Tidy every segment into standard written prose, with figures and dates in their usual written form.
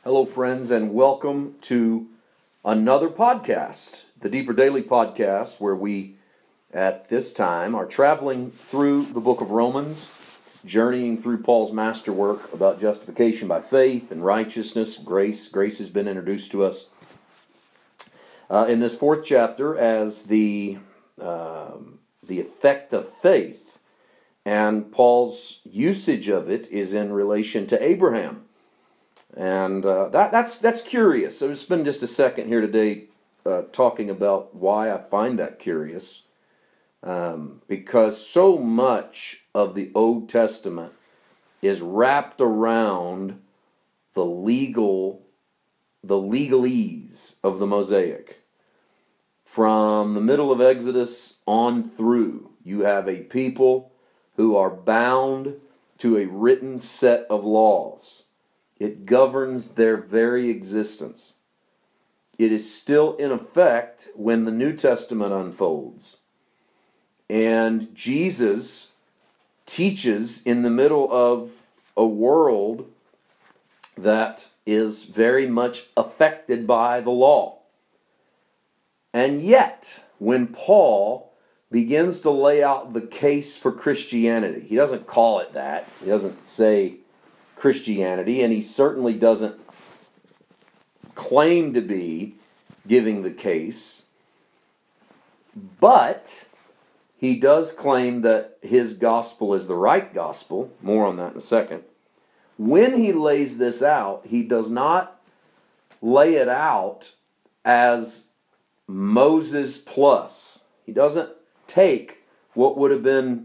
Hello, friends, and welcome to another podcast, the Deeper Daily Podcast, where we, at this time, are traveling through the book of Romans, journeying through Paul's masterwork about justification by faith and righteousness, grace. Grace has been introduced to us in this fourth chapter as the effect of faith, and Paul's usage of it is in relation to Abraham. And that's curious. So just spend just a second here today talking about why I find that curious. Because so much of the Old Testament is wrapped around the legalese of the Mosaic. From the middle of Exodus on through, you have a people who are bound to a written set of laws. It governs their very existence. It is still in effect when the New Testament unfolds. And Jesus teaches in the middle of a world that is very much affected by the law. And yet, when Paul begins to lay out the case for Christianity, he doesn't call it that. He doesn't say Christianity, and he certainly doesn't claim to be giving the case, but he does claim that his gospel is the right gospel. More on that in a second. When he lays this out, he does not lay it out as Moses plus. He doesn't take what would have been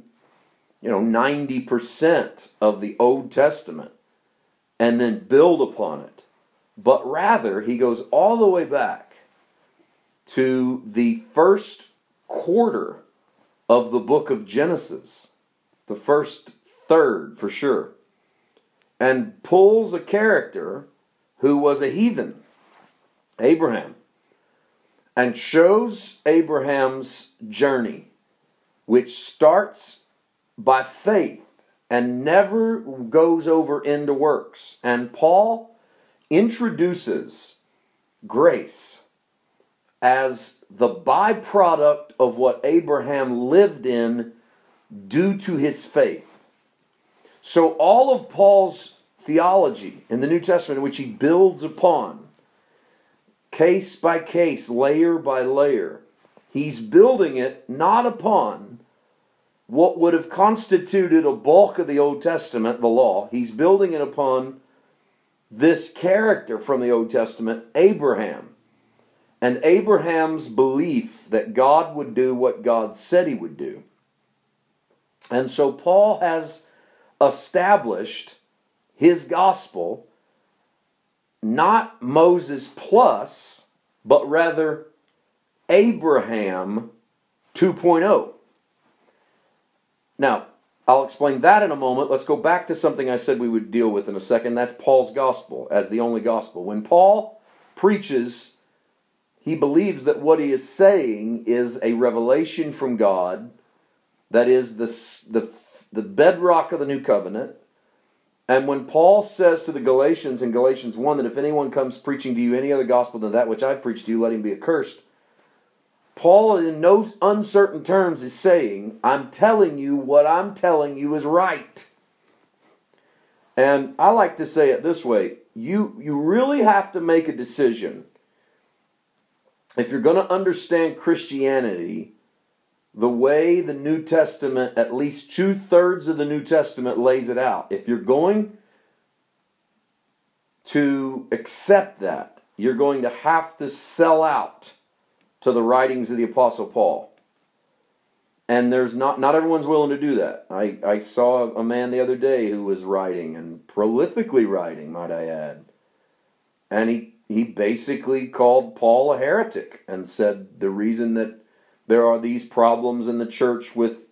90% of the Old Testament and then build upon it. But rather, he goes all the way back to the first quarter of the book of Genesis, the first third for sure, and pulls a character who was a heathen, Abraham, and shows Abraham's journey, which starts by faith and never goes over into works. And Paul introduces grace as the byproduct of what Abraham lived in due to his faith. So all of Paul's theology in the New Testament, which he builds upon, case by case, layer by layer, he's building it not upon what would have constituted a bulk of the Old Testament, the law. He's building it upon this character from the Old Testament, Abraham. And Abraham's belief that God would do what God said he would do. And so Paul has established his gospel, not Moses plus, but rather Abraham 2.0. Now, I'll explain that in a moment. Let's go back to something I said we would deal with in a second. That's Paul's gospel as the only gospel. When Paul preaches, he believes that what he is saying is a revelation from God that is the bedrock of the new covenant. And when Paul says to the Galatians in Galatians 1 that if anyone comes preaching to you any other gospel than that which I preached to you, let him be accursed, Paul, in no uncertain terms, is saying, I'm telling you what I'm telling you is right. And I like to say it this way. You really have to make a decision. If you're going to understand Christianity the way the New Testament, at least 2/3 of the New Testament lays it out, if you're going to accept that, you're going to have to sell out to the writings of the Apostle Paul. And there's not everyone's willing to do that. I saw a man the other day who was writing, and prolifically writing, might I add. And he basically called Paul a heretic and said the reason that there are these problems in the church with,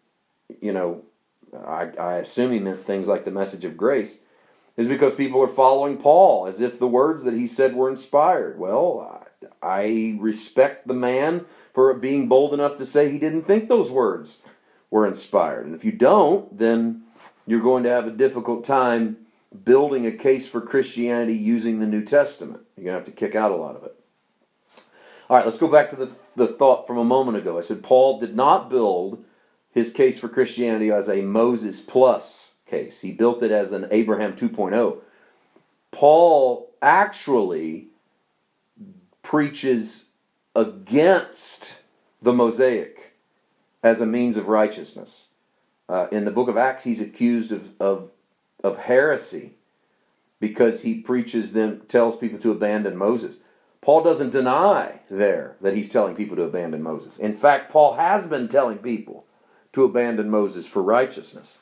I assume he meant things like the message of grace, is because people are following Paul as if the words that he said were inspired. Well, I respect the man for being bold enough to say he didn't think those words were inspired. And if you don't, then you're going to have a difficult time building a case for Christianity using the New Testament. You're going to have to kick out a lot of it. All right, let's go back to the thought from a moment ago. I said Paul did not build his case for Christianity as a Moses plus case. He built it as an Abraham 2.0. Paul actually preaches against the Mosaic as a means of righteousness. In the book of Acts, he's accused of heresy because he tells people to abandon Moses. Paul doesn't deny there that he's telling people to abandon Moses. In fact, Paul has been telling people to abandon Moses for righteousness.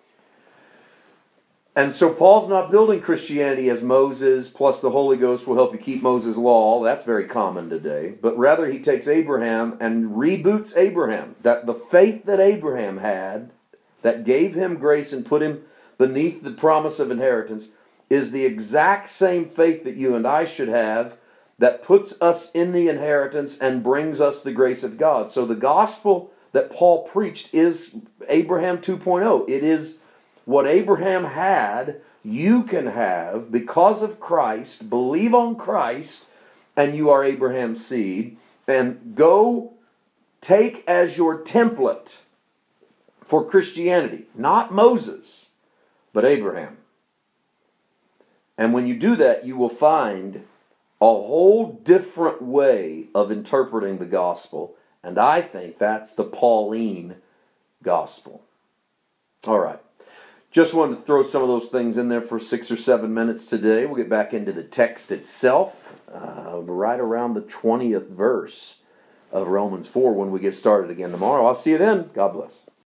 And so Paul's not building Christianity as Moses plus the Holy Ghost will help you keep Moses' law. That's very common today. But rather he takes Abraham and reboots Abraham. That the faith that Abraham had, that gave him grace and put him beneath the promise of inheritance, is the exact same faith that you and I should have, that puts us in the inheritance and brings us the grace of God. So the gospel that Paul preached is Abraham 2.0. It is what Abraham had, you can have because of Christ. Believe on Christ, and you are Abraham's seed. And go take as your template for Christianity, not Moses, but Abraham. And when you do that, you will find a whole different way of interpreting the gospel. And I think that's the Pauline gospel. All right. Just wanted to throw some of those things in there for 6 or 7 minutes today. We'll get back into the text itself, right around the 20th verse of Romans 4 when we get started again tomorrow. I'll see you then. God bless.